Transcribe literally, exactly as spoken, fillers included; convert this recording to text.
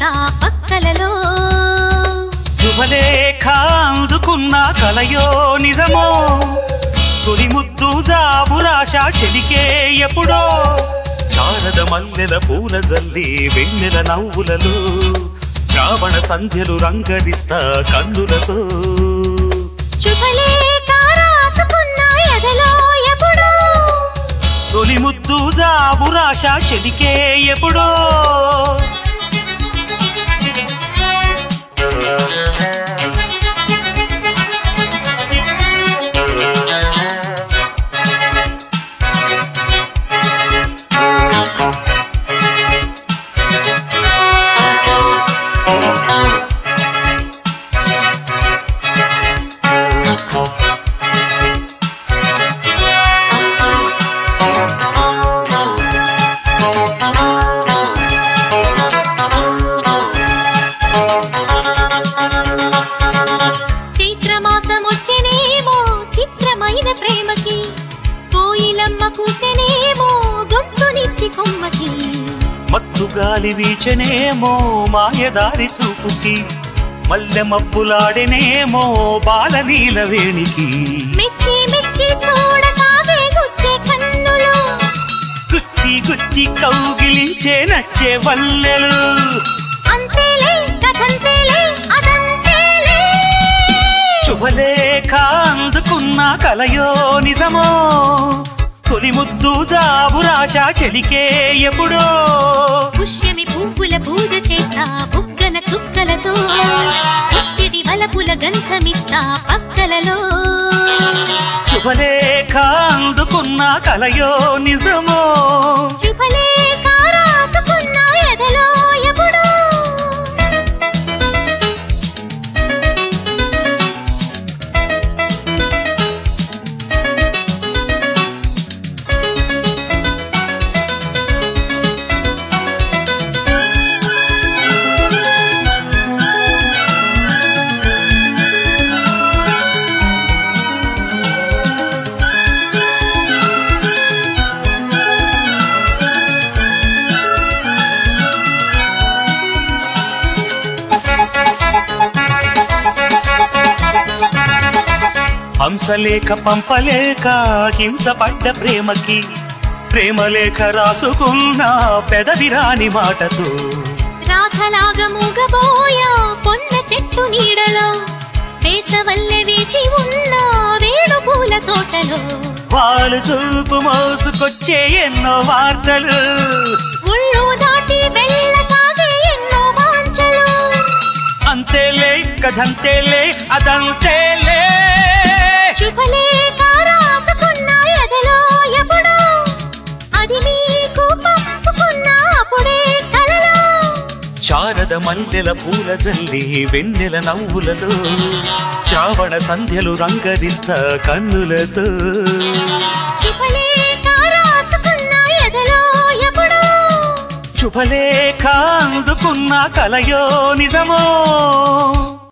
చేస్తా పక్కలలో శుభలేఖ అందుకున్న కలయో నిజమో తొలి ముద్దు జాబురాశ చెలికే ఎప్పుడో చారద మల్లెల పూల జల్లి వెన్నెల నవ్వులలో చావణ సంధ్యలు రంగరిస్తా కన్నులతో శుభలేఖ రాసుకున్న ఎదలో ఎప్పుడో తొలి ముద్దు జాబురాశ చెలికే ఎప్పుడో ప్రేమకి కోయిలమ్మ కూసెనేమో గొంతునిచ్చి కొమ్మకి మత్తు గాలి వీచెనేమో మాయదారి చూపుకి మల్లె మబ్బులాడెనేమో బాలనీల వేణికి మెచ్చి మెచ్చి చూడసాగే గుచ్చే కన్నులు గుచ్చి గుచ్చి కౌగిలించే నచ్చే వల్లెలు అంతేలే కథంతేలే అదంతేలే శుభలేఖ అందుకున్న కలయో నిజమో తొలి ముద్దు జాబురాశ చెలికే ఎప్పుడో పుష్యమి పువ్వుల పూజ చేస్తా బుగ్గన చుక్కలతో పుట్టిడి వలపుల గంధమిస్తా పక్కలలో శుభలేఖ అందుకున్న కలయో నిజమో శుభలేఖ రాసుకున్న ఎదలో ఎప్పుడో హంసలేఖ పంపలేక హింసపడ్డ ప్రేమకి ప్రేమలేఖ రాసుకున్న పెదవిరాని మాటతో రాధలాగా మూగబోయా పొన్న చెట్టు నీడలో వేసవల్లె వేచి ఉన్న వేణు పూల తోటలో వాళ్ళు చూపు మోసుకొచ్చే ఎన్నో వార్తలు ఒళ్ళు దాటి వెళ్ళసాగే ఎన్నో వాంఛలు అంతేలే కథంతేలే అదంతేలే శుభలేఖ రాసుకున్న ఎదలో ఎప్పుడో అది మీకు పంపుకున్న అప్పుడే కలలో శారద మల్లెల పూల జల్లి వెన్నెల నవ్వులలో చావణ సంధ్యలు రంగరిస్తా కన్నులతో శుభలేఖ రాసుకున్న ఎదలో ఎప్పుడో శుభలేఖ అందుకున్న కలయో నిజమో